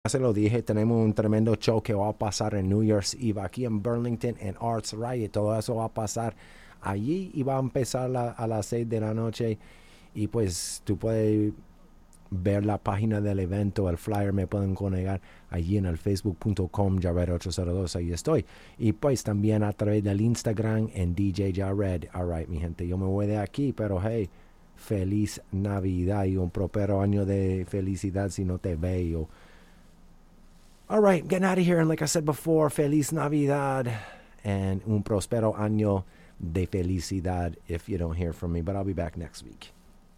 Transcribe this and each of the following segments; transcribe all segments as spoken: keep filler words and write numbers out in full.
se lo dije, tenemos un tremendo show que va a pasar en New Year's Eve aquí en Burlington, en Arts Riot. Todo eso va a pasar allí y va a empezar la, a las seis de la noche. Y pues tú puedes ver la página del evento, el flyer me pueden conectar allí en el facebook punto com, Jared ocho cero dos, ahí estoy. Y pues también a través del Instagram en D J Jared. Alright, mi gente, yo me voy de aquí, pero hey, feliz Navidad y un próspero año de felicidad si no te veo. Alright, getting out of here, and like I said before, feliz Navidad and un próspero año de felicidad if you don't hear from me, but I'll be back next week.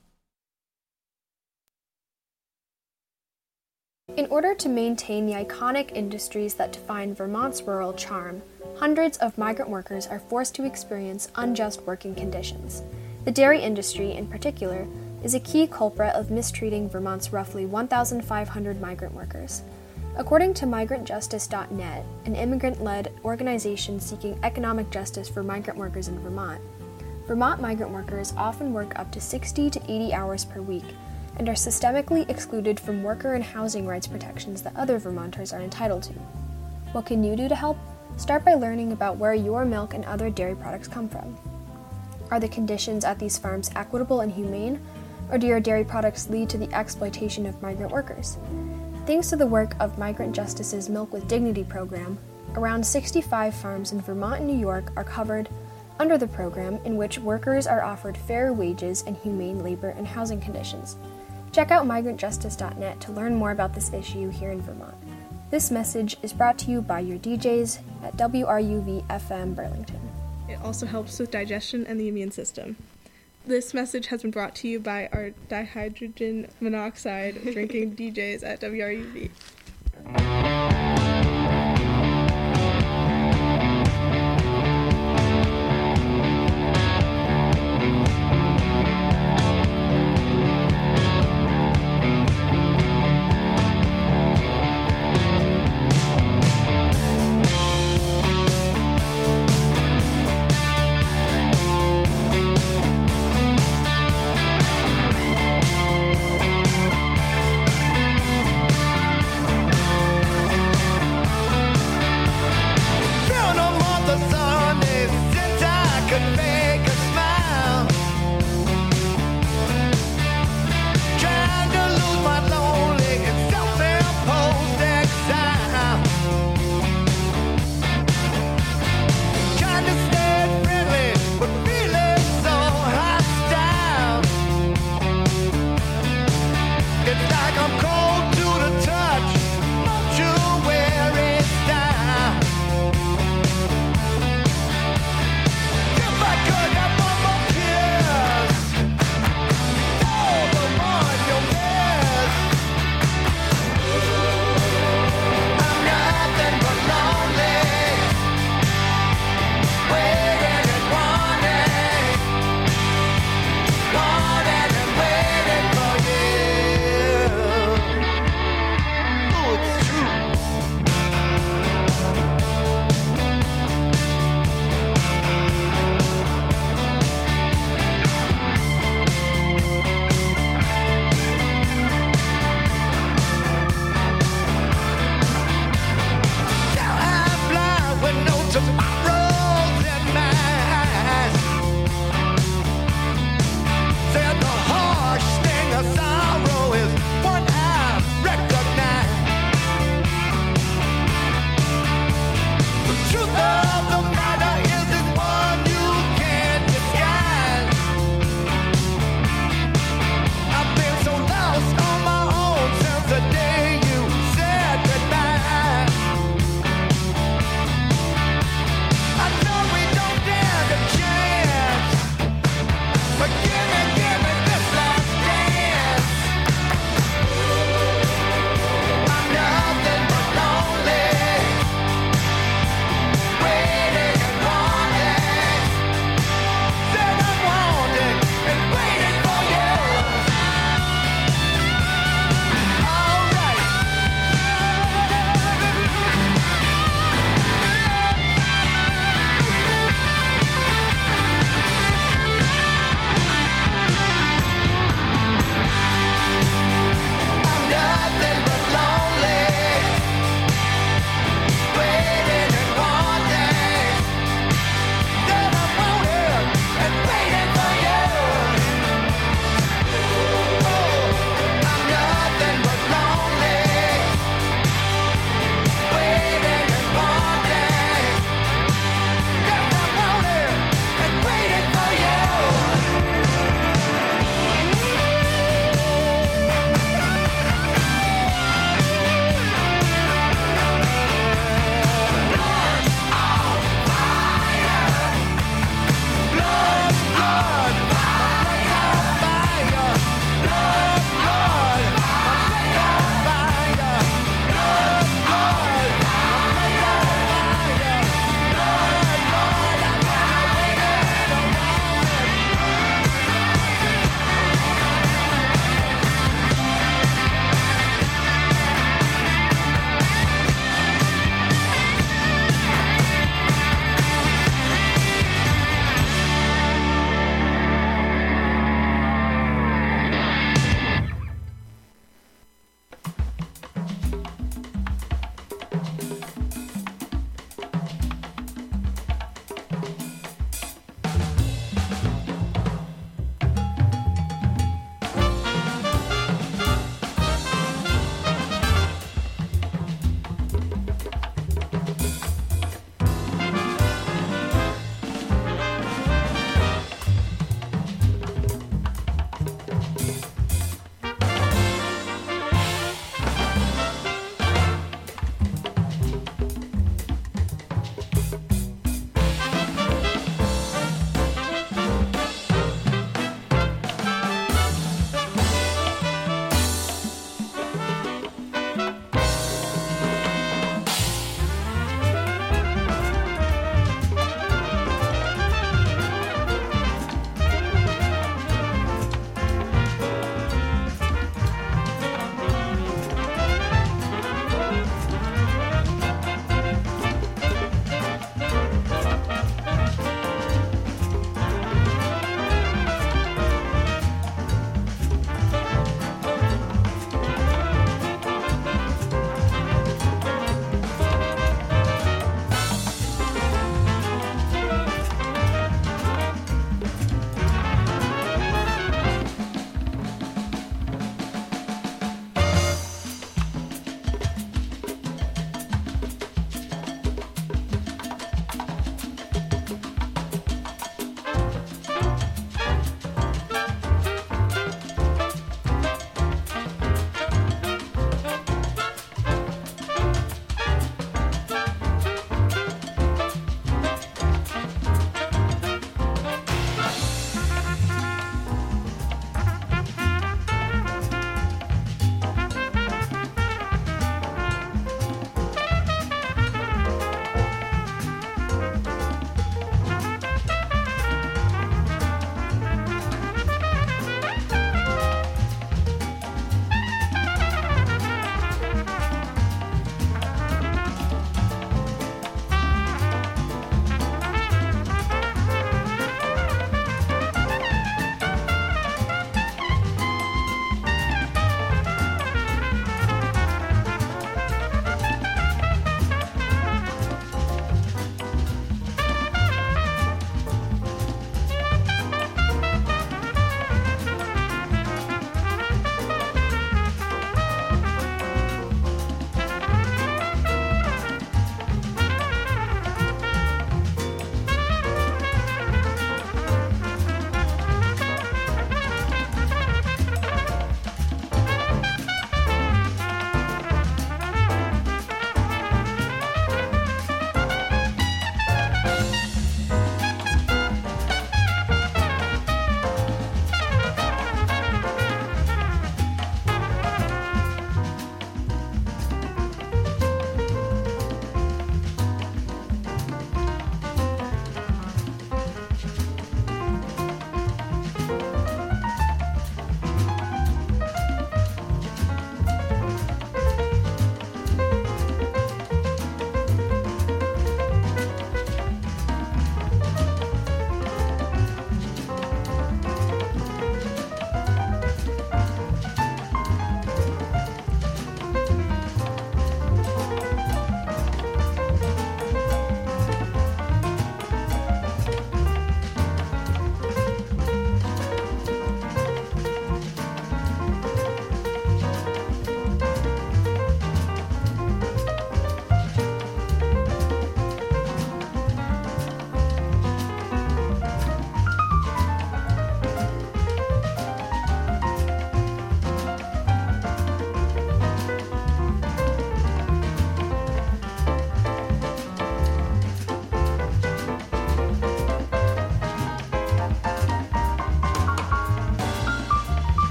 In order to maintain the iconic industries that define Vermont's rural charm, hundreds of migrant workers are forced to experience unjust working conditions. The dairy industry, in particular, is a key culprit of mistreating Vermont's roughly one thousand five hundred migrant workers. According to migrant justice dot net, an immigrant-led organization seeking economic justice for migrant workers in Vermont, Vermont migrant workers often work up to sixty to eighty hours per week and are systemically excluded from worker and housing rights protections that other Vermonters are entitled to. What can you do to help? Start by learning about where your milk and other dairy products come from. Are the conditions at these farms equitable and humane, or do your dairy products lead to the exploitation of migrant workers? Thanks to the work of Migrant Justice's Milk with Dignity program, around sixty-five farms in Vermont and New York are covered under the program, in which workers are offered fair wages and humane labor and housing conditions. Check out migrant justice dot net to learn more about this issue here in Vermont. This message is brought to you by your D Js at W R U V F M Burlington. It also helps with digestion and the immune system. This message has been brought to you by our dihydrogen monoxide drinking D Js at W R U V.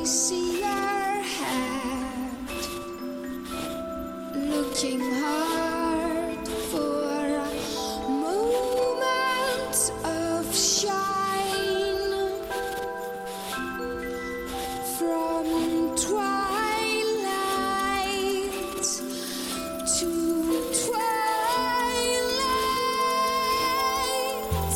see your head looking hard for a moment of shine from twilight to twilight.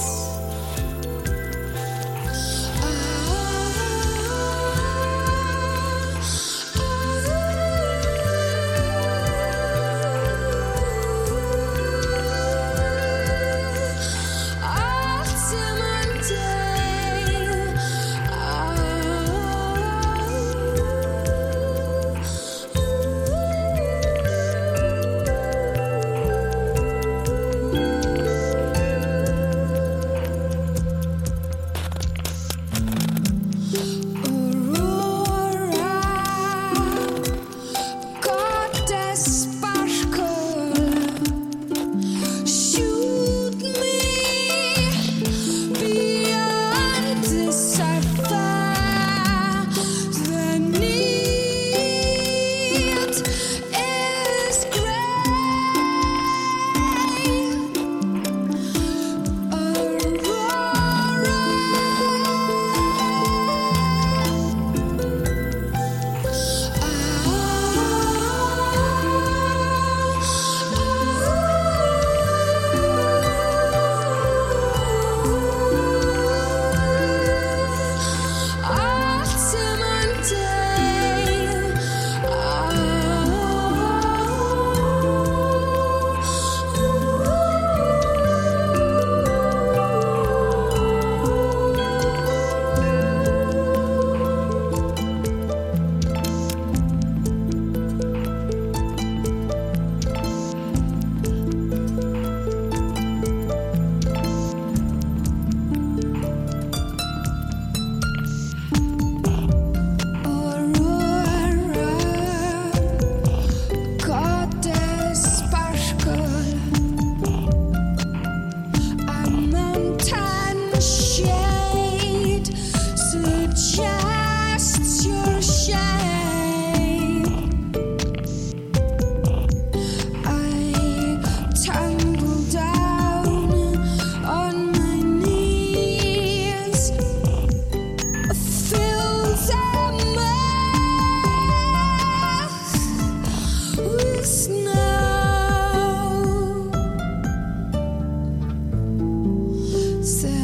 Say